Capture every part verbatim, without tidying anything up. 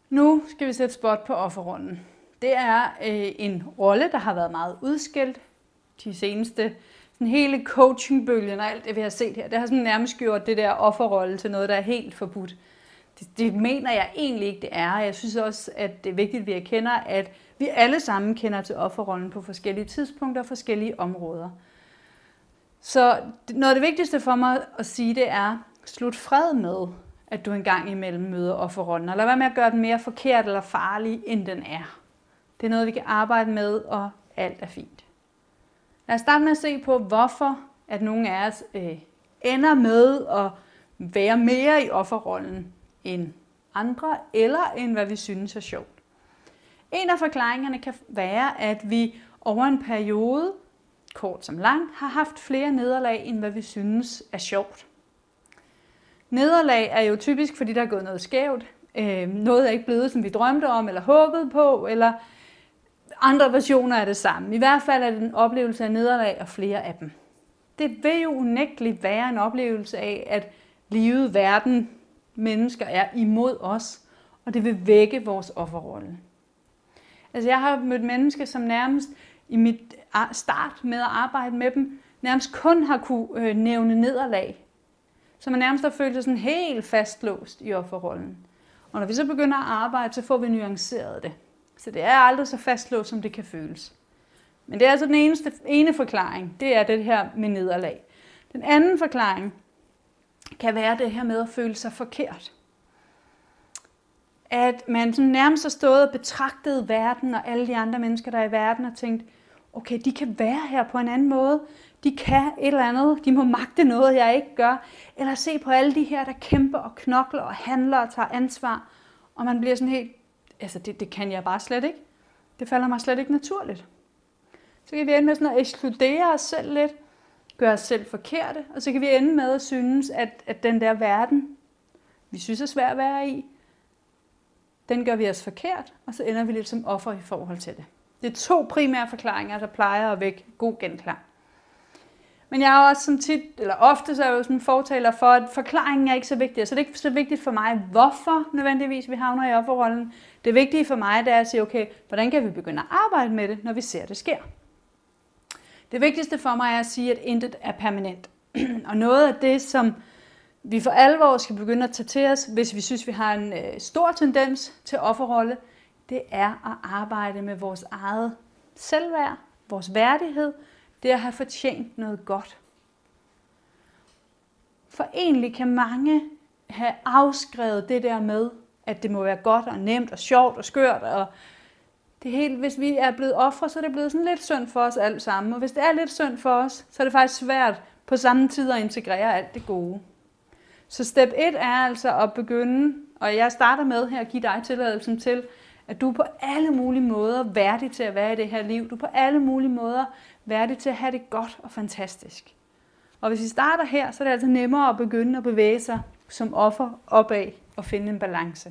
Nu skal vi sætte spot på offerrollen. Det er øh, en rolle, der har været meget udskilt de seneste sådan hele coachingbølgen og alt det, vi har set her. Det har sådan nærmest gjort det der offerrolle til noget, der er helt forbudt. Det, det mener jeg egentlig ikke, det er. Jeg synes også, at det er vigtigt, at vi erkender, at vi alle sammen kender til offerrollen på forskellige tidspunkter og forskellige områder. Så noget af det vigtigste for mig at sige, det er, slut fred med, at du engang imellem møder offerrollen, og lad være med at gøre den mere forkert eller farlig, end den er. Det er noget, vi kan arbejde med, og alt er fint. Lad os starte med at se på, hvorfor at nogle af os øh, ender med at være mere i offerrollen end andre, eller end hvad vi synes er sjovt. En af forklaringerne kan være, at vi over en periode, kort som lang, har haft flere nederlag, end hvad vi synes er sjovt. Nederlag er jo typisk, fordi der er gået noget skævt. Øh, noget er ikke blevet, som vi drømte om, eller håbede på, eller andre versioner af det samme. I hvert fald er det en oplevelse af nederlag, og flere af dem. Det vil jo unægteligt være en oplevelse af, at livet, verden, mennesker er imod os, og det vil vække vores offerrolle. Altså jeg har mødt mennesker, som nærmest i mit start med at arbejde med dem, nærmest kun har kunne nævne nederlag. Så man nærmest har følt sig sådan helt fastlåst i offerrollen. Og når vi så begynder at arbejde, så får vi nuanceret det. Så det er aldrig så fastlåst, som det kan føles. Men det er altså den eneste, ene forklaring, det er det her med nederlag. Den anden forklaring kan være det her med at føle sig forkert. At man sådan nærmest har stået og betragtet verden og alle de andre mennesker, der er i verden, og tænkt, okay, de kan være her på en anden måde. De kan et eller andet. De må magte noget, jeg ikke gør. Eller se på alle de her, der kæmper og knokler og handler og tager ansvar. Og man bliver sådan helt, altså det, det kan jeg bare slet ikke. Det falder mig slet ikke naturligt. Så kan vi ende med sådan at ekskludere os selv lidt, gøre os selv forkerte, og så kan vi ende med at synes, at, at den der verden, vi synes er svær at være i, den gør vi os forkert, og så ender vi lidt som offer i forhold til det. Det er to primære forklaringer, der plejer at vække god genklang. Men jeg er også som tit, eller ofte, så er jeg jo sådan en fortaler for, at forklaringen er ikke så vigtig. Så det er ikke så vigtigt for mig, hvorfor nødvendigvis vi havner i offerrollen. Det vigtige for mig, det er at sige, okay, hvordan kan vi begynde at arbejde med det, når vi ser, det sker. Det vigtigste for mig er at sige, at intet er permanent. Og noget af det, som vi for alvor skal begynde at tage til os, hvis vi synes, vi har en øh, stor tendens til offerrolle, det er at arbejde med vores eget selvværd, vores værdighed, det at have fortjent noget godt. For egentlig kan mange have afskrevet det der med, at det må være godt og nemt og sjovt og skørt. Og det hele, hvis vi er blevet ofre, så er det blevet sådan lidt synd for os alle sammen. Og hvis det er lidt synd for os, så er det faktisk svært på samme tid at integrere alt det gode. Så step et er altså at begynde, og jeg starter med her at give dig tilladelsen til, at du er på alle mulige måder værdig til at være i det her liv. Du er på alle mulige måder værdig til at have det godt og fantastisk. Og hvis vi starter her, så er det altså nemmere at begynde at bevæge sig som offer opad og finde en balance.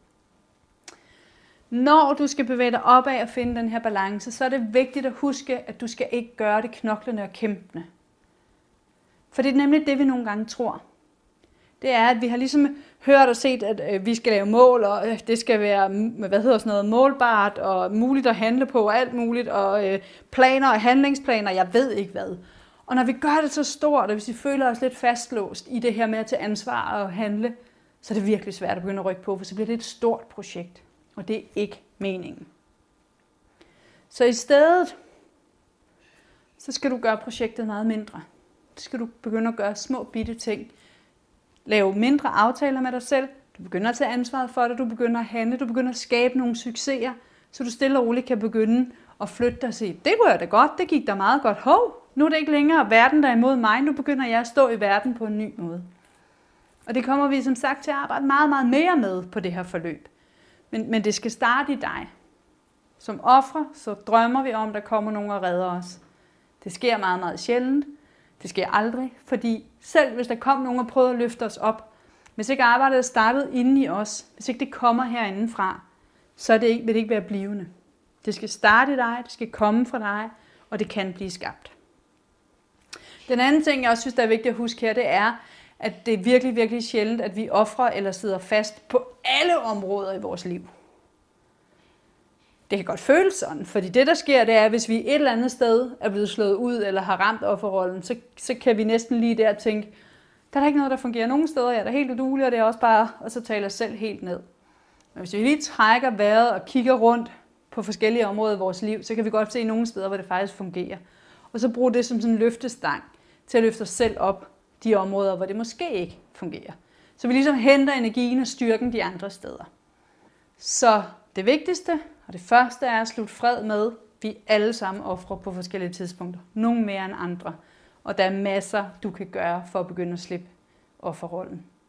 Når du skal bevæge dig opad og finde den her balance, så er det vigtigt at huske, at du skal ikke gøre det knoklende og kæmpende. For det er nemlig det, vi nogle gange tror. Det er, at vi har ligesom hørt og set, at vi skal lave mål, og det skal være hvad hedder sådan noget, målbart og muligt at handle på, og alt muligt, og planer og handlingsplaner, jeg ved ikke hvad. Og når vi gør det så stort, og hvis vi føler os lidt fastlåst i det her med at tage ansvar og handle, så er det virkelig svært at begynde at rykke på, for så bliver det et stort projekt, og det er ikke meningen. Så i stedet, så skal du gøre projektet meget mindre. Så skal du begynde at gøre små bitte ting. Lave mindre aftaler med dig selv. Du begynder at tage ansvaret for det. Du begynder at handle. Du begynder at skabe nogle succeser. Så du stille og roligt kan begynde at flytte dig og sige, det kunne jeg da godt. Det gik da meget godt. Hov, nu er det ikke længere verden, der er imod mig. Nu begynder jeg at stå i verden på en ny måde. Og det kommer vi som sagt til at arbejde meget, meget mere med på det her forløb. Men, men det skal starte i dig. Som ofre, så drømmer vi om, at der kommer nogen og redder os. Det sker meget, meget sjældent. Det sker aldrig, fordi selv hvis der kom nogen og prøvede at løfte os op, hvis ikke arbejdet er startet inde i os, hvis ikke det kommer herindefra, så er det ikke, vil det ikke være blivende. Det skal starte i dig, det skal komme fra dig, og det kan blive skabt. Den anden ting, jeg også synes, der er vigtigt at huske her, det er, at det er virkelig, virkelig sjældent, at vi ofrer eller sidder fast på alle områder i vores liv. det kan godt føles sådan, fordi det, der sker, det er, at hvis vi et eller andet sted er blevet slået ud, eller har ramt offerrollen, så, så kan vi næsten lige der tænke, der er der ikke noget, der fungerer nogen steder, jeg er da helt uduelig, og det er også bare, og så taler jeg selv helt ned. Men hvis vi lige trækker vejret og kigger rundt på forskellige områder i vores liv, så kan vi godt se nogle steder, hvor det faktisk fungerer. Og så bruge det som sådan en løftestang til at løfte os selv op de områder, hvor det måske ikke fungerer. Så vi ligesom henter energien og styrken de andre steder. Så det vigtigste og det første er at slutte fred med, at vi alle sammen ofrer på forskellige tidspunkter. Nogle mere end andre. Og der er masser, du kan gøre for at begynde at slippe offerrollen.